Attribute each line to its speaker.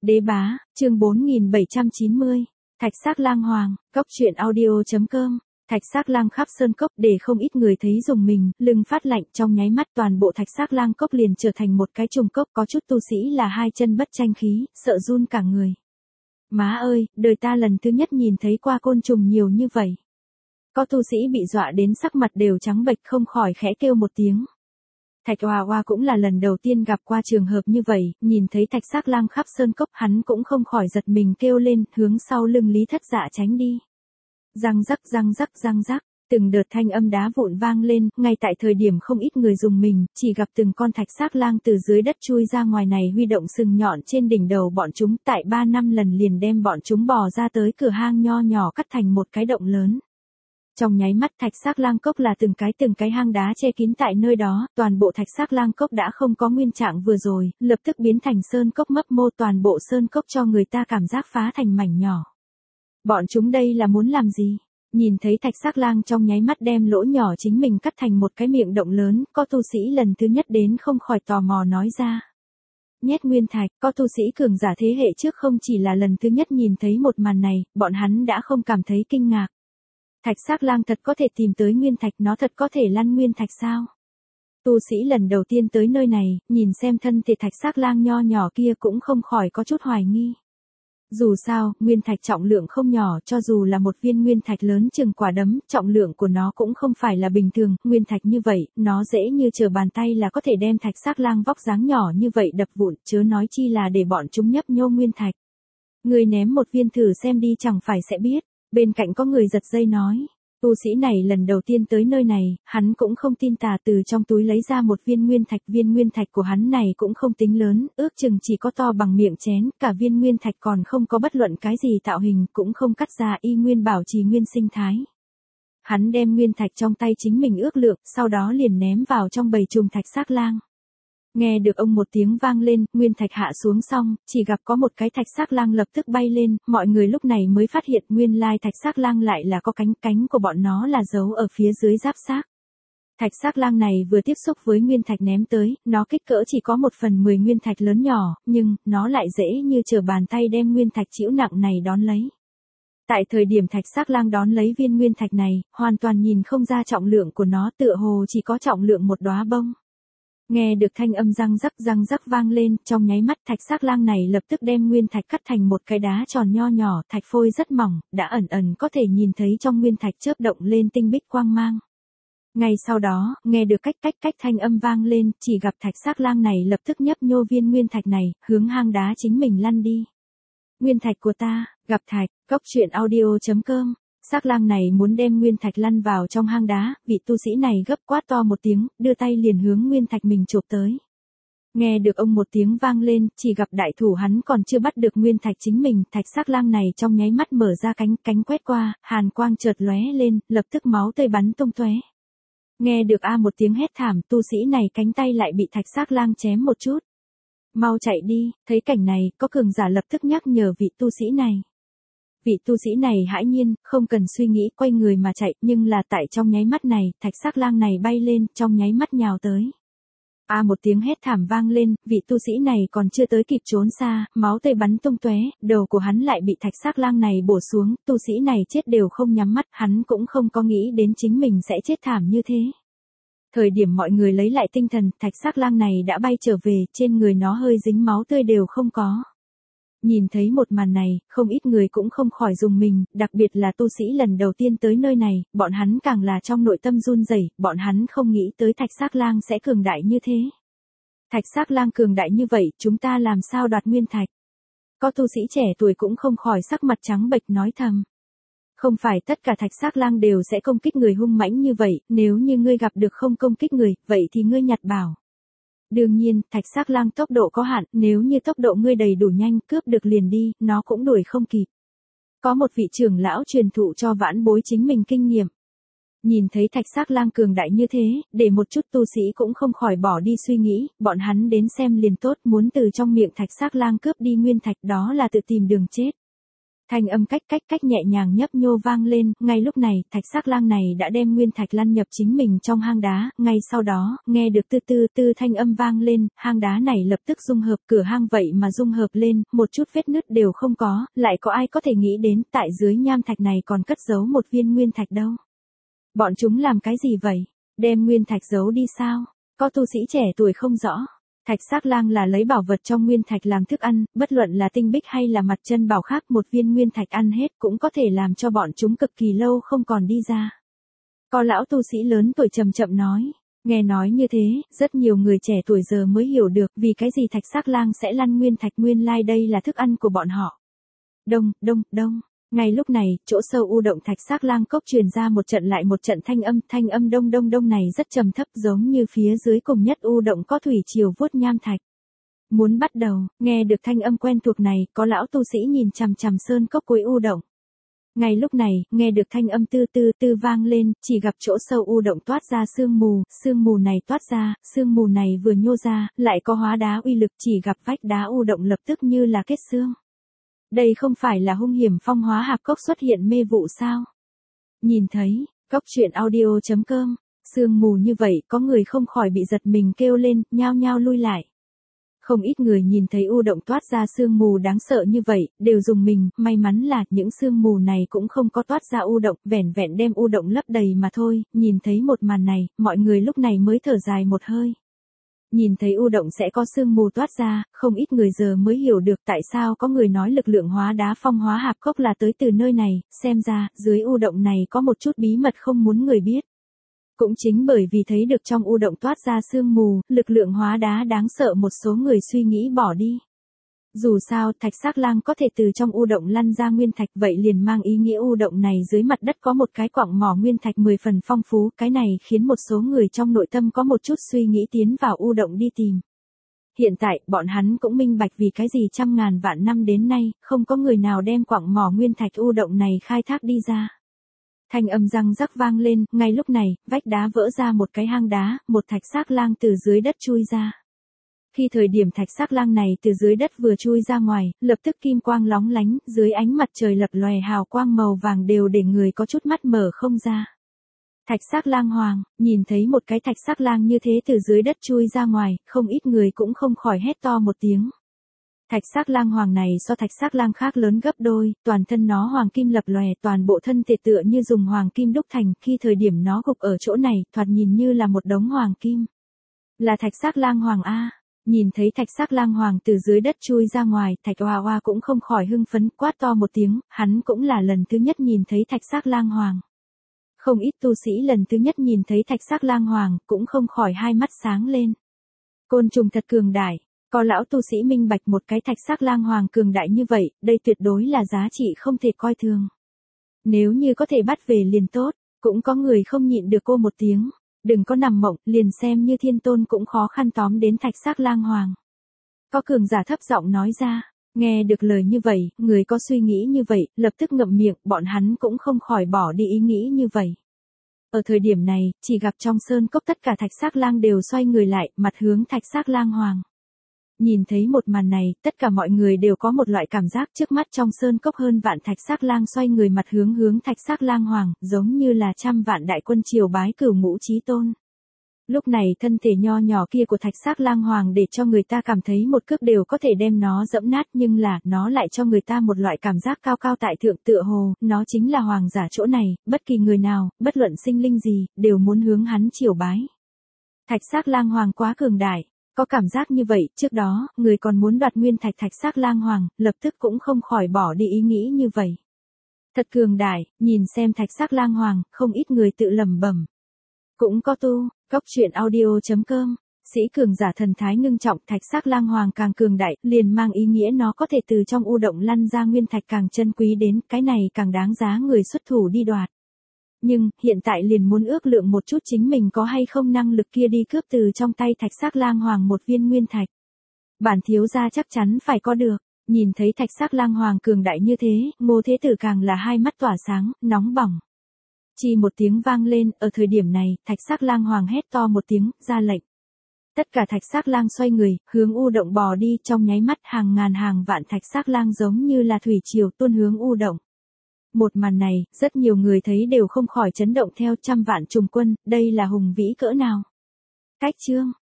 Speaker 1: Đế bá, chương 4790. Thạch Xác Lang Hoàng, Cốc truyện audio.com. Thạch Xác Lang khắp sơn cốc để không ít người thấy dùng mình, lưng phát lạnh, trong nháy mắt toàn bộ Thạch Xác Lang cốc liền trở thành một cái trùng cốc, có chút tu sĩ là hai chân bất tranh khí, sợ run cả người. Má ơi, đời ta lần thứ nhất nhìn thấy qua côn trùng nhiều như vậy. Có tu sĩ bị dọa đến sắc mặt đều trắng bệch, không khỏi khẽ kêu một tiếng. Thạch Oa Oa cũng là lần đầu tiên gặp qua trường hợp như vậy, nhìn thấy Thạch Xác Lang khắp sơn cốc, hắn cũng không khỏi giật mình kêu lên, hướng sau lưng Lý Thất Dạ tránh đi. Răng rắc răng rắc răng rắc, từng đợt thanh âm đá vụn vang lên, ngay tại thời điểm không ít người dùng mình, chỉ gặp từng con Thạch Xác Lang từ dưới đất chui ra ngoài này huy động sừng nhọn trên đỉnh đầu bọn chúng, tại 3-5 lần liền đem bọn chúng bò ra tới cửa hang nho nhỏ cắt thành một cái động lớn. Trong nháy mắt Thạch Xác Lang cốc là từng cái hang đá che kín tại nơi đó, toàn bộ Thạch Xác Lang cốc đã không có nguyên trạng vừa rồi, lập tức biến thành sơn cốc mấp mô, toàn bộ sơn cốc cho người ta cảm giác phá thành mảnh nhỏ. Bọn chúng đây là muốn làm gì? Nhìn thấy Thạch Xác Lang trong nháy mắt đem lỗ nhỏ chính mình cắt thành một cái miệng động lớn, có tu sĩ lần thứ nhất đến không khỏi tò mò nói ra. Nhét nguyên thạch, có tu sĩ cường giả thế hệ trước không chỉ là lần thứ nhất nhìn thấy một màn này, bọn hắn đã không cảm thấy kinh ngạc. Thạch Xác Lang thật có thể tìm tới nguyên thạch, nó thật có thể lăn nguyên thạch sao? Tu sĩ lần đầu tiên tới nơi này, nhìn xem thân thể Thạch Xác Lang nho nhỏ kia cũng không khỏi có chút hoài nghi. Dù sao, nguyên thạch trọng lượng không nhỏ, cho dù là một viên nguyên thạch lớn chừng quả đấm, trọng lượng của nó cũng không phải là bình thường, nguyên thạch như vậy, nó dễ như trở bàn tay là có thể đem Thạch Xác Lang vóc dáng nhỏ như vậy đập vụn, chớ nói chi là để bọn chúng nhấp nhô nguyên thạch. Người ném một viên thử xem đi chẳng phải sẽ biết. Bên cạnh có người giật dây nói, tu sĩ này lần đầu tiên tới nơi này, hắn cũng không tin tà, từ trong túi lấy ra một viên nguyên thạch của hắn này cũng không tính lớn, ước chừng chỉ có to bằng miệng chén, cả viên nguyên thạch còn không có bất luận cái gì tạo hình, cũng không cắt ra, y nguyên bảo trì nguyên sinh thái. Hắn đem nguyên thạch trong tay chính mình ước lượng, sau đó liền ném vào trong bầy trùng Thạch Xác Lang. Nghe được ông một tiếng vang lên, nguyên thạch hạ xuống xong, chỉ gặp có một cái Thạch Xác Lang lập tức bay lên, mọi người lúc này mới phát hiện nguyên lai Thạch Xác Lang lại là có cánh của bọn nó là giấu ở phía dưới giáp xác. Thạch Xác Lang này vừa tiếp xúc với nguyên thạch ném tới, nó kích cỡ chỉ có 1/10 nguyên thạch lớn nhỏ, nhưng, nó lại dễ như trở bàn tay đem nguyên thạch chịu nặng này đón lấy. Tại thời điểm Thạch Xác Lang đón lấy viên nguyên thạch này, hoàn toàn nhìn không ra trọng lượng của nó, tựa hồ chỉ có trọng lượng một đóa bông. Nghe được thanh âm răng rắc vang lên, trong nháy mắt Thạch Xác Lang này lập tức đem nguyên thạch cắt thành một cái đá tròn nho nhỏ, thạch phôi rất mỏng, đã ẩn có thể nhìn thấy trong nguyên thạch chớp động lên tinh bích quang mang. Ngay sau đó, nghe được cách thanh âm vang lên, chỉ gặp Thạch Xác Lang này lập tức nhấp nhô viên nguyên thạch này, hướng hang đá chính mình lăn đi. Nguyên thạch của ta, gặp thạch, Cốc truyện audio.com. Xác Lang này muốn đem nguyên thạch lăn vào trong hang đá, vị tu sĩ này gấp quát to một tiếng, đưa tay liền hướng nguyên thạch mình chộp tới. Nghe được ông một tiếng vang lên, chỉ gặp đại thủ hắn còn chưa bắt được nguyên thạch chính mình, Thạch Xác Lang này trong nháy mắt mở ra cánh quét qua, hàn quang chợt lóe lên, lập tức máu tươi bắn tung tóe. Nghe được một tiếng hét thảm, tu sĩ này cánh tay lại bị Thạch Xác Lang chém một chút. Mau chạy đi, thấy cảnh này, có cường giả lập tức nhắc nhở vị tu sĩ này. Vị tu sĩ này hãi nhiên, không cần suy nghĩ quay người mà chạy, nhưng là tại trong nháy mắt này, Thạch Xác Lang này bay lên, trong nháy mắt nhào tới. Một tiếng hét thảm vang lên, vị tu sĩ này còn chưa tới kịp trốn xa, máu tươi bắn tung tóe, đầu của hắn lại bị Thạch Xác Lang này bổ xuống, tu sĩ này chết đều không nhắm mắt, hắn cũng không có nghĩ đến chính mình sẽ chết thảm như thế. Thời điểm mọi người lấy lại tinh thần, Thạch Xác Lang này đã bay trở về, trên người nó hơi dính máu tươi đều không có. Nhìn thấy một màn này, không ít người cũng không khỏi dùng mình, đặc biệt là tu sĩ lần đầu tiên tới nơi này, bọn hắn càng là trong nội tâm run rẩy, bọn hắn không nghĩ tới Thạch Xác Lang sẽ cường đại như thế. Thạch Xác Lang cường đại như vậy, chúng ta làm sao đoạt nguyên thạch? Có tu sĩ trẻ tuổi cũng không khỏi sắc mặt trắng bệch nói thầm. Không phải tất cả Thạch Xác Lang đều sẽ công kích người hung mãnh như vậy, nếu như ngươi gặp được không công kích người, vậy thì ngươi nhặt bảo. Đương nhiên, Thạch Xác Lang tốc độ có hạn, nếu như tốc độ ngươi đầy đủ nhanh, cướp được liền đi, nó cũng đuổi không kịp. Có một vị trưởng lão truyền thụ cho vãn bối chính mình kinh nghiệm. Nhìn thấy Thạch Xác Lang cường đại như thế, để một chút tu sĩ cũng không khỏi bỏ đi suy nghĩ, bọn hắn đến xem liền tốt, muốn từ trong miệng Thạch Xác Lang cướp đi nguyên thạch đó là tự tìm đường chết. Thanh âm cách nhẹ nhàng nhấp nhô vang lên, ngay lúc này, thạch sắc lang này đã đem nguyên thạch lăn nhập chính mình trong hang đá, ngay sau đó, nghe được tư thanh âm vang lên, hang đá này lập tức dung hợp, cửa hang vậy mà dung hợp lên, một chút vết nứt đều không có, lại có ai có thể nghĩ đến, tại dưới nham thạch này còn cất giấu một viên nguyên thạch đâu. Bọn chúng làm cái gì vậy? Đem nguyên thạch giấu đi sao? Có tu sĩ trẻ tuổi không rõ. Thạch sắc lang là lấy bảo vật trong nguyên thạch làm thức ăn, bất luận là tinh bích hay là mặt chân bảo khác, một viên nguyên thạch ăn hết cũng có thể làm cho bọn chúng cực kỳ lâu không còn đi ra. Có lão tu sĩ lớn tuổi chậm chậm nói, nghe nói như thế, rất nhiều người trẻ tuổi giờ mới hiểu được vì cái gì thạch sắc lang sẽ lăn nguyên thạch, nguyên lai đây là thức ăn của bọn họ. Đông. Ngay lúc này, chỗ sâu u động thạch sắc lang cốc truyền ra một trận lại một trận thanh âm đông này rất trầm thấp giống như phía dưới cùng nhất u động có thủy triều vuốt nham thạch. Muốn bắt đầu, nghe được thanh âm quen thuộc này, có lão tu sĩ nhìn chằm chằm sơn cốc cuối u động. Ngay lúc này, nghe được thanh âm tư vang lên, chỉ gặp chỗ sâu u động toát ra sương mù này toát ra, sương mù này vừa nhô ra, lại có hóa đá uy lực, chỉ gặp vách đá u động lập tức như là kết xương. Đây không phải là hung hiểm phong hóa hạp cốc xuất hiện mê vụ sao? Nhìn thấy, cốc truyện audio.com, sương mù như vậy có người không khỏi bị giật mình kêu lên, nhao nhao lui lại. Không ít người nhìn thấy u động toát ra sương mù đáng sợ như vậy, đều dùng mình, may mắn là những sương mù này cũng không có toát ra u động, vẻn đem u động lấp đầy mà thôi, nhìn thấy một màn này, mọi người lúc này mới thở dài một hơi. Nhìn thấy u động sẽ có sương mù toát ra, không ít người giờ mới hiểu được tại sao có người nói lực lượng hóa đá phong hóa hạp cốc là tới từ nơi này, xem ra, dưới u động này có một chút bí mật không muốn người biết. Cũng chính bởi vì thấy được trong u động toát ra sương mù, lực lượng hóa đá đáng sợ một số người suy nghĩ bỏ đi. Dù sao, thạch sắc lang có thể từ trong u động lăn ra nguyên thạch vậy liền mang ý nghĩa u động này dưới mặt đất có một cái quặng mỏ nguyên thạch 10 phần phong phú, cái này khiến một số người trong nội tâm có một chút suy nghĩ tiến vào u động đi tìm. Hiện tại, bọn hắn cũng minh bạch vì cái gì trăm ngàn vạn năm đến nay, không có người nào đem quặng mỏ nguyên thạch u động này khai thác đi ra. Thanh âm răng rắc vang lên, ngay lúc này, vách đá vỡ ra một cái hang đá, một thạch sắc lang từ dưới đất chui ra. Khi thời điểm thạch sắc lang này từ dưới đất vừa chui ra ngoài, lập tức kim quang lóng lánh, dưới ánh mặt trời lập lòe hào quang màu vàng đều để người có chút mắt mở không ra. Thạch sắc lang hoàng, nhìn thấy một cái thạch sắc lang như thế từ dưới đất chui ra ngoài, không ít người cũng không khỏi hét to một tiếng. Thạch sắc lang hoàng này so thạch sắc lang khác lớn gấp đôi, toàn thân nó hoàng kim lập lòe, toàn bộ thân thể tựa như dùng hoàng kim đúc thành, khi thời điểm nó gục ở chỗ này, thoạt nhìn như là một đống hoàng kim. Là thạch sắc lang hoàng a. Nhìn thấy thạch sắc lang hoàng từ dưới đất chui ra ngoài, thạch Hoa Hoa cũng không khỏi hưng phấn, quát to một tiếng, hắn cũng là lần thứ nhất nhìn thấy thạch sắc lang hoàng. Không ít tu sĩ lần thứ nhất nhìn thấy thạch sắc lang hoàng, cũng không khỏi hai mắt sáng lên. Côn trùng thật cường đại, có lão tu sĩ minh bạch một cái thạch sắc lang hoàng cường đại như vậy, đây tuyệt đối là giá trị không thể coi thường. Nếu như có thể bắt về liền tốt, cũng có người không nhịn được cô một tiếng. Đừng có nằm mộng, liền xem như thiên tôn cũng khó khăn tóm đến thạch sắc lang hoàng. Có cường giả thấp giọng nói ra, nghe được lời như vậy, người có suy nghĩ như vậy, lập tức ngậm miệng, bọn hắn cũng không khỏi bỏ đi ý nghĩ như vậy. Ở thời điểm này, chỉ gặp trong sơn cốc tất cả thạch sắc lang đều xoay người lại, mặt hướng thạch sắc lang hoàng. Nhìn thấy một màn này, tất cả mọi người đều có một loại cảm giác trước mắt trong sơn cốc hơn vạn thạch sắc lang xoay người mặt hướng thạch sắc lang hoàng, giống như là trăm vạn đại quân triều bái cửu ngũ chí tôn. Lúc này thân thể nho nhỏ kia của thạch sắc lang hoàng để cho người ta cảm thấy một cước đều có thể đem nó dẫm nát, nhưng là, nó lại cho người ta một loại cảm giác cao cao tại thượng, tựa hồ, nó chính là hoàng giả chỗ này, bất kỳ người nào, bất luận sinh linh gì, đều muốn hướng hắn triều bái. Thạch sắc lang hoàng quá cường đại. Có cảm giác như vậy, trước đó, người còn muốn đoạt nguyên thạch thạch sắc lang hoàng, lập tức cũng không khỏi bỏ đi ý nghĩ như vậy. Thật cường đại, nhìn xem thạch sắc lang hoàng, không ít người tự lẩm bẩm. Cũng có tu, cốc truyện audio.com, sĩ cường giả thần thái ngưng trọng, thạch sắc lang hoàng càng cường đại, liền mang ý nghĩa nó có thể từ trong u động lăn ra nguyên thạch càng chân quý đến, cái này càng đáng giá người xuất thủ đi đoạt. Nhưng, hiện tại liền muốn ước lượng một chút chính mình có hay không năng lực kia đi cướp từ trong tay thạch sắc lang hoàng một viên nguyên thạch. Bản thiếu gia chắc chắn phải có được, nhìn thấy thạch sắc lang hoàng cường đại như thế, Ngô Thế Tử càng là hai mắt tỏa sáng, nóng bỏng. Chỉ một tiếng vang lên, ở thời điểm này, thạch sắc lang hoàng hét to một tiếng, ra lệnh. Tất cả thạch xác lang xoay người, hướng u động bò đi, trong nháy mắt hàng ngàn hàng vạn thạch xác lang giống như là thủy triều tuôn hướng u động. Một màn này, rất nhiều người thấy đều không khỏi chấn động theo, trăm vạn trùng quân, đây là hùng vĩ cỡ nào. Cách chương